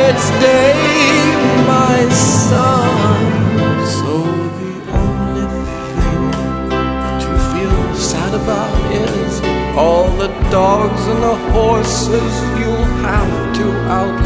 its day, my son. So the only thing to feel sad about is all the dogs and the horses you'll have to out